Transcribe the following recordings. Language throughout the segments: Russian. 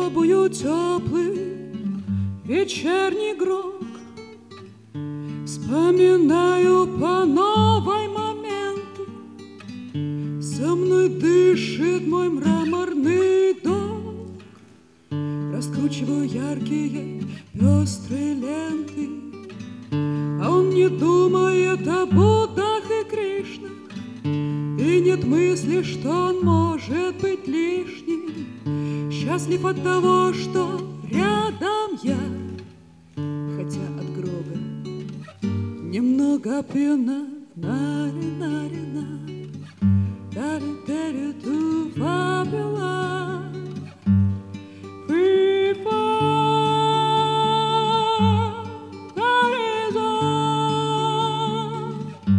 пробую теплый вечерний грок, вспоминаю по новой моменты. Со мной дышит мой мраморный дом. Раскручиваю яркие пестрые ленты, а он не думает о Буддах и Кришнах, и нет мысли, что он может быть лишним. Счастлив от того, что рядом я, хотя от гроба немного пьяна. Нари-нари-на, тари-тари-ту, Babylon. Free fall, that is all.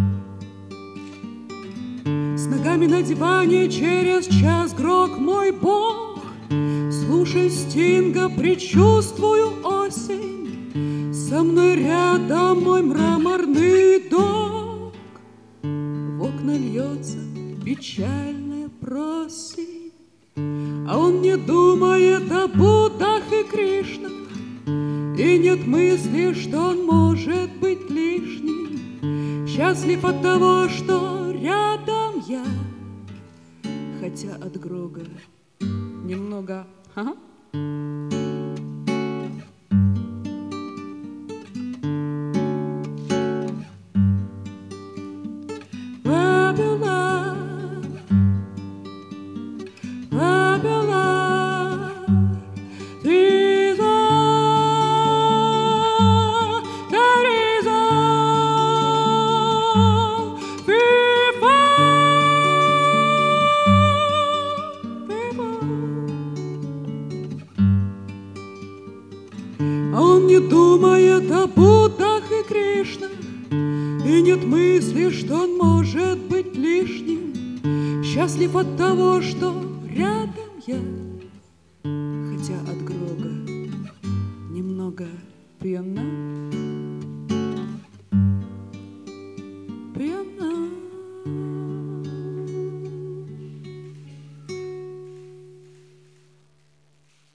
С ногами на диване через час грок мой бог. Слушай Стинга, предчувствую осень. Со мной рядом мой мраморный дом. В окна льется печальная просень, а он не думает о Буддах и Кришнах, и нет мысли, что он может быть лишним. Счастлив от того, что рядом я, хотя от грога немного. Ага. А он не думает о Буддах и Кришнах, и нет мысли, что он может быть лишним. Счастлив от того, что рядом я, хотя от грога немного пьяна.